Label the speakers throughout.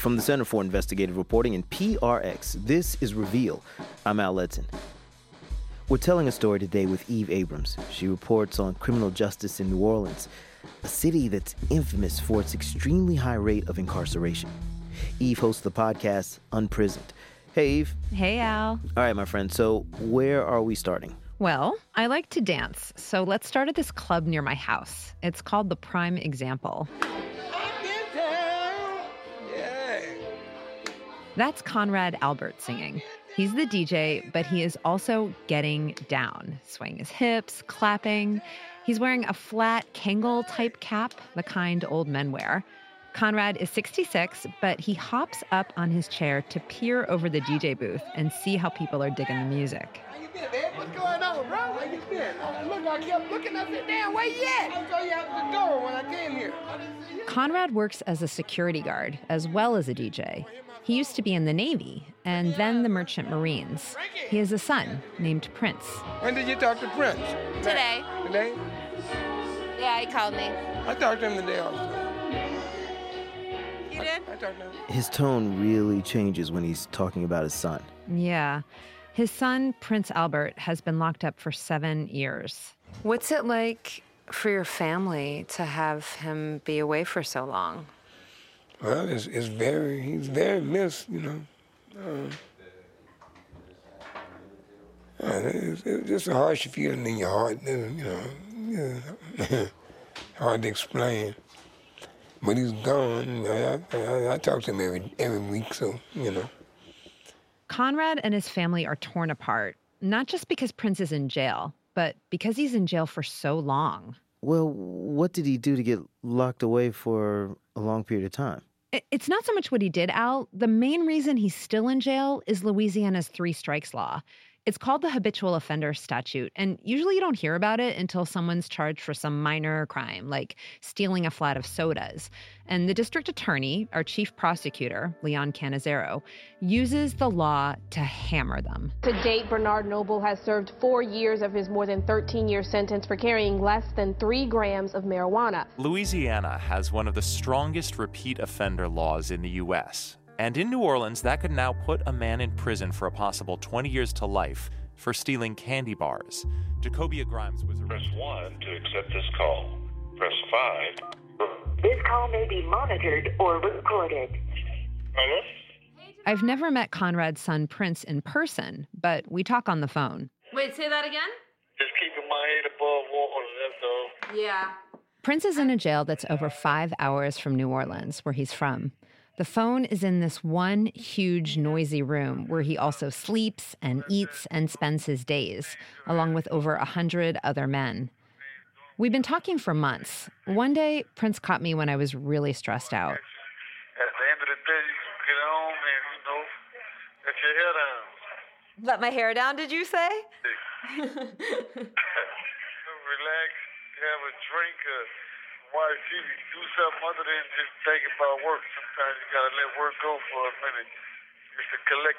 Speaker 1: From the Center for Investigative Reporting and PRX, this is Reveal. I'm Al Letson. We're telling a story today with Eve Abrams. She reports on criminal justice in New Orleans, a city that's infamous for its extremely high rate of incarceration. Eve hosts the podcast Unprisoned. Hey, Eve.
Speaker 2: Hey, Al.
Speaker 1: All right, my friend. So where are we starting?
Speaker 2: Well, I like to dance, so let's start at this club near my house. It's called The Prime Example. That's Conrad Albert singing. He's the DJ, but he is also getting down, swaying his hips, clapping. He's wearing a flat Kangol-type cap, the kind old men wear. Conrad is 66, but he hops up on his chair to peer over the DJ booth and see how people are digging the music.
Speaker 3: How you been, man? What's going on, bro? How you been? Look, I kept looking. I said, damn, where you at? I saw you out the door when I came here.
Speaker 2: Conrad works as a security guard as well as a DJ. He used to be in the Navy and then the Merchant Marines. He has a son named Prince.
Speaker 3: When did you talk to Prince?
Speaker 4: Today.
Speaker 3: Today?
Speaker 4: Yeah, he called me.
Speaker 3: I talked to him the day also.
Speaker 4: You did?
Speaker 3: I talked to him.
Speaker 1: His tone really changes when he's talking about his son.
Speaker 2: Yeah. His son, Prince Albert, has been locked up for 7 years.
Speaker 5: What's it like for your family to have him be away for so long?
Speaker 3: Well, he's very missed, you know. It's just a harsh feeling in your heart, you know. Hard to explain. But he's gone. I talk to him every week, so, you know.
Speaker 2: Conrad and his family are torn apart, not just because Prince is in jail, but because he's in jail for so long.
Speaker 1: Well, what did he do to get locked away for a long period of time?
Speaker 2: It's not so much what he did, Al. The main reason he's still in jail is Louisiana's 3 strikes law. It's called the Habitual Offender Statute, and usually you don't hear about it until someone's charged for some minor crime, like stealing a flat of sodas. And the district attorney, our chief prosecutor, Leon Canizero, uses the law to hammer them.
Speaker 6: To date, Bernard Noble has served 4 years of his more than 13-year sentence for carrying less than 3 grams of marijuana.
Speaker 7: Louisiana has one of the strongest repeat offender laws in the U.S., and in New Orleans, that could now put a man in prison for a possible 20 years to life for stealing candy bars. Jacobia Grimes was arrested.
Speaker 8: Press 1 to accept this call. Press 5.
Speaker 9: This call may be monitored or recorded.
Speaker 8: Hello?
Speaker 2: I've never met Conrad's son, Prince, in person, but we talk on the phone.
Speaker 4: Wait, say that again?
Speaker 8: Just keeping my head above water, that's all.
Speaker 4: Yeah.
Speaker 2: Prince is in a jail that's over 5 hours from New Orleans, where he's from. The phone is in this one huge, noisy room where he also sleeps and eats and spends his days, along with over 100 other men. We've been talking for months. One day, Prince caught me when I was really stressed out.
Speaker 8: At the end of the day, you can get home and, let your hair down.
Speaker 4: Let my hair down, did you say?
Speaker 8: Relax, have a drink, watch TV, do something other than just think about work. Sometimes you gotta let work go for a minute just to collect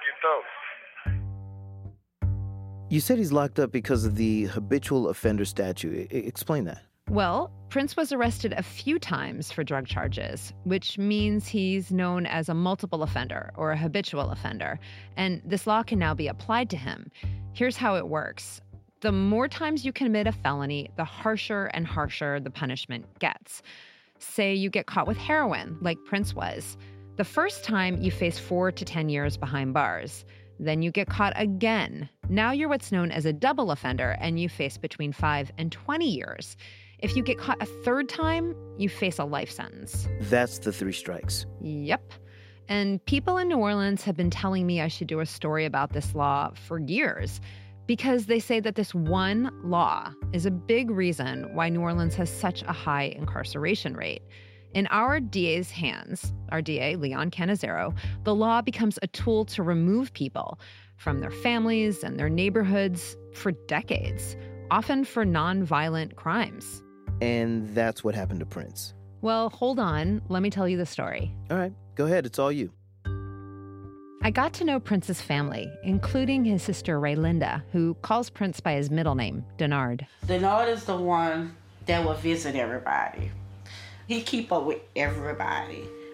Speaker 8: your thoughts.
Speaker 1: You said he's locked up because of the Habitual Offender Statute. Explain that.
Speaker 2: Well, Prince was arrested a few times for drug charges, which means he's known as a multiple offender or a habitual offender, and this law can now be applied to him. Here's how it works. The more times you commit a felony, the harsher and harsher the punishment gets. Say you get caught with heroin, like Prince was. The first time, you face 4 to 10 years behind bars. Then you get caught again. Now you're what's known as a double offender, and you face between 5 and 20 years. If you get caught a third time, you face a life sentence.
Speaker 1: That's the 3 strikes.
Speaker 2: Yep. And people in New Orleans have been telling me I should do a story about this law for years, because they say that this one law is a big reason why New Orleans has such a high incarceration rate. In our DA's hands, our DA, Leon Canizero, the law becomes a tool to remove people from their families and their neighborhoods for decades, often for nonviolent crimes.
Speaker 1: And that's what happened to Prince.
Speaker 2: Well, hold on. Let me tell you the story.
Speaker 1: All right, go ahead. It's all you.
Speaker 2: I got to know Prince's family, including his sister Raylinda, who calls Prince by his middle name, Denard.
Speaker 10: Denard is the one that will visit everybody. He keep up with everybody.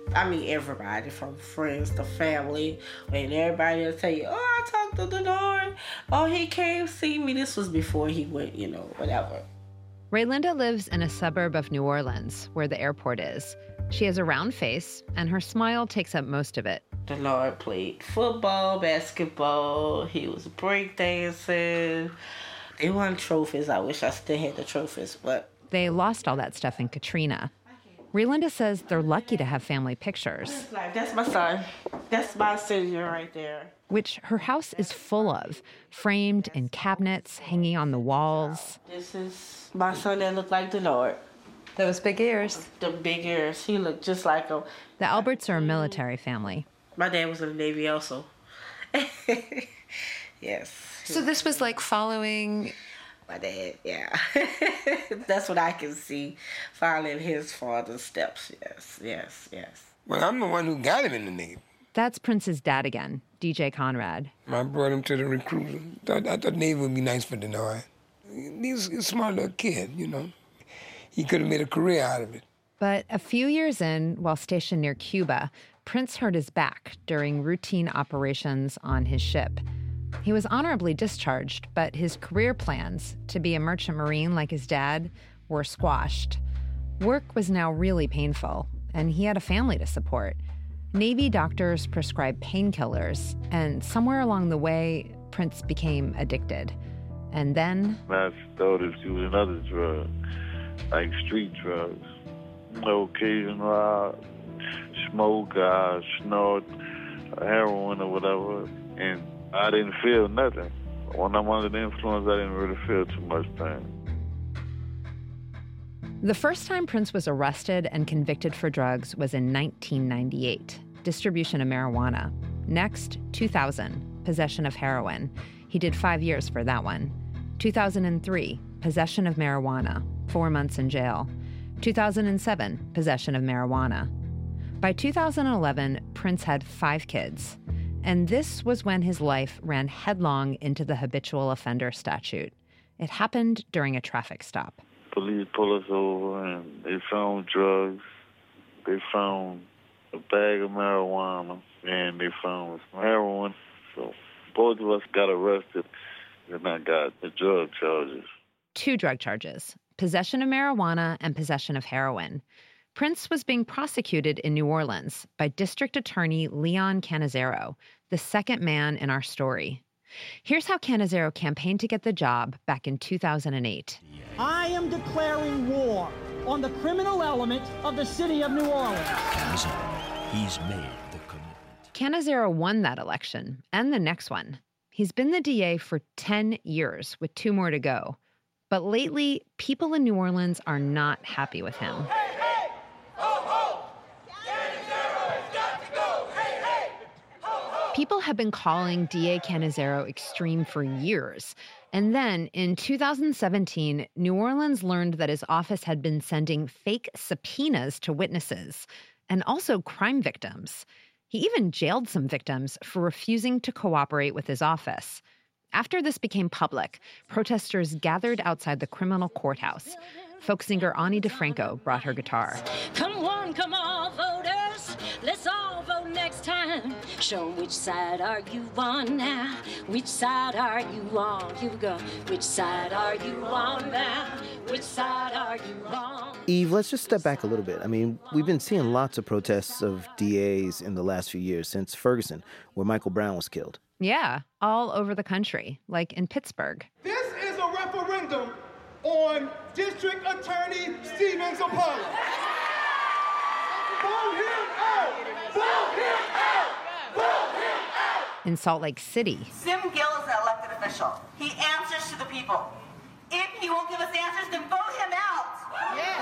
Speaker 10: I mean, everybody from friends to family. And everybody will tell you, oh, I talked to the Lord. Oh, he came see me. This was before he went, whatever.
Speaker 2: Raylinda lives in a suburb of New Orleans, where the airport is. She has a round face, and her smile takes up most of it.
Speaker 10: The Lord played football, basketball. He was breakdancing. They won trophies. I wish I still had the trophies, but...
Speaker 2: They lost all that stuff in Katrina. Raylinda says they're lucky to have family pictures.
Speaker 10: That's my son. That's my senior right there.
Speaker 2: Which her house is full of, framed in cabinets, hanging on the walls.
Speaker 10: This is my son that looked like the Lord.
Speaker 5: Those big ears.
Speaker 10: The big ears. He looked just like him.
Speaker 2: The Alberts are a military family.
Speaker 10: My dad was in the Navy also. Yes.
Speaker 5: So this was like following...
Speaker 10: My dad, yeah. That's what I can see, following his father's steps. Yes.
Speaker 3: Well, I'm the one who got him in the Navy.
Speaker 2: That's Prince's dad again, DJ Conrad.
Speaker 3: I brought him to the recruiter. I thought Navy would be nice for Denard. He's a smart little kid, He could have made a career out of it.
Speaker 2: But a few years in, while stationed near Cuba, Prince hurt his back during routine operations on his ship. He was honorably discharged, but his career plans to be a merchant marine like his dad were squashed. Work was now really painful, and he had a family to support. Navy doctors prescribed painkillers, and somewhere along the way, Prince became addicted. And then...
Speaker 11: I started using other drugs, like street drugs. Occasional smoke, snort, heroin or whatever, and I didn't feel nothing. When I'm under the influence, I didn't really feel too much pain.
Speaker 2: The first time Prince was arrested and convicted for drugs was in 1998, distribution of marijuana. Next, 2000, possession of heroin. He did 5 years for that one. 2003, possession of marijuana, 4 months in jail. 2007, possession of marijuana. By 2011, Prince had 5 kids. And this was when his life ran headlong into the habitual offender statute. It happened during a traffic stop.
Speaker 11: Police pull us over and they found drugs. They found a bag of marijuana and they found some heroin. So both of us got arrested and I got the drug charges.
Speaker 2: 2 drug charges, possession of marijuana and possession of heroin. Prince was being prosecuted in New Orleans by District Attorney Leon Cannizzaro, the second man in our story. Here's how Cannizzaro campaigned to get the job back in 2008.
Speaker 12: I am declaring war on the criminal element of the city of New Orleans.
Speaker 13: He's made the commitment.
Speaker 2: Cannizzaro won that election and the next one. He's been the DA for 10 years with 2 more to go. But lately, people in New Orleans are not happy with him. People have been calling DA Cannizzaro extreme for years. And then in 2017, New Orleans learned that his office had been sending fake subpoenas to witnesses and also crime victims. He even jailed some victims for refusing to cooperate with his office. After this became public, protesters gathered outside the criminal courthouse. Folk singer Ani DeFranco brought her guitar.
Speaker 14: Come on, voters. Let's all vote next time. Show which side are you on now? Which side are you on? Here we go. Which side are you on now? Which side are you on?
Speaker 1: Eve, let's just step back a little bit. I mean, we've been seeing lots of protests of DAs in the last few years since Ferguson, where Michael Brown was killed.
Speaker 2: Yeah, all over the country, like in Pittsburgh.
Speaker 15: This is a referendum on District Attorney Stephen Zappala. Vote him out! Vote him out! Vote him out!
Speaker 2: In Salt Lake City.
Speaker 16: Sim Gill is an elected official. He answers to the people. If he won't give us answers, then vote him out. Yes.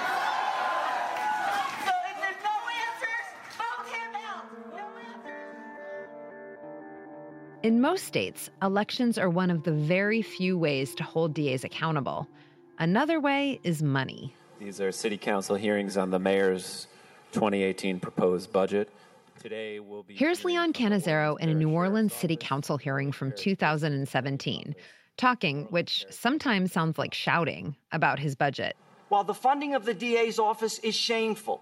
Speaker 16: So if there's no answers, vote him out. No answers.
Speaker 2: In most states, elections are one of the very few ways to hold DAs accountable. Another way is money.
Speaker 17: These are city council hearings on the mayor's 2018 proposed budget. Today we'll be...
Speaker 2: Here's Leon Cannizzaro in a New Orleans City Council hearing from 2017, talking, which sometimes sounds like shouting, about his budget.
Speaker 18: While the funding of the DA's office is shameful,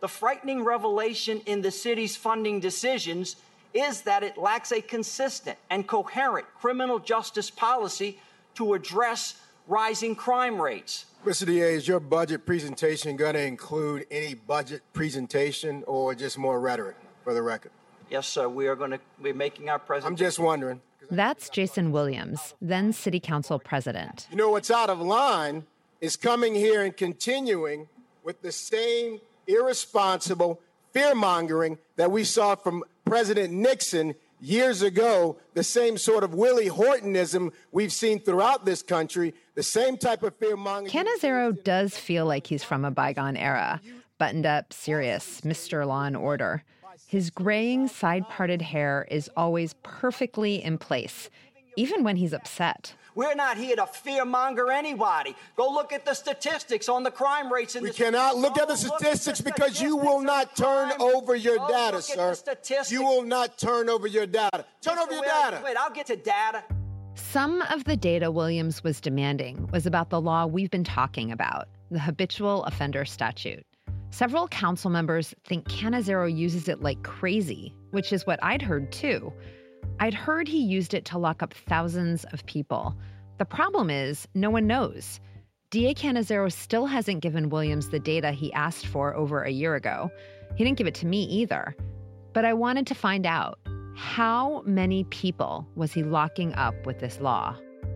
Speaker 18: The frightening revelation in the city's funding decisions is that it lacks a consistent and coherent criminal justice policy to address rising crime rates.
Speaker 19: Mr. DA, is your budget presentation going to include any budget presentation or just more rhetoric, for the record?
Speaker 18: Yes, sir. We're making our presentation.
Speaker 19: I'm just wondering.
Speaker 2: That's Jason Williams, then City Council president.
Speaker 19: You know what's out of line is coming here and continuing with the same irresponsible fear-mongering that we saw from President Nixon years ago, the same sort of Willie Hortonism we've seen throughout this country, the same type of fear-mongering.
Speaker 2: Cannizzaro does feel like he's from a bygone era, buttoned up, serious, Mr. Law and Order. His graying, side-parted hair is always perfectly in place, even when he's upset.
Speaker 18: We're not here to fear-monger anybody. Go look at the statistics on the crime rates.
Speaker 19: We cannot look at the statistics because you will not turn over your data, sir. You will not turn over your data. Turn over your data.
Speaker 18: Wait, I'll get to data.
Speaker 2: Some of the data Williams was demanding was about the law we've been talking about, the habitual offender statute. Several council members think Cannizzaro uses it like crazy, which is what I'd heard too. I'd heard he used it to lock up thousands of people. The problem is, no one knows. DA Cannizzaro still hasn't given Williams the data he asked for over a year ago. He didn't give it to me either. But I wanted to find out, how many people was he locking up with this law?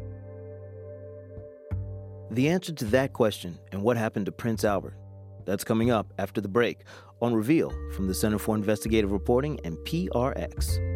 Speaker 1: The answer to that question and what happened to Prince Albert, that's coming up after the break on Reveal from the Center for Investigative Reporting and PRX.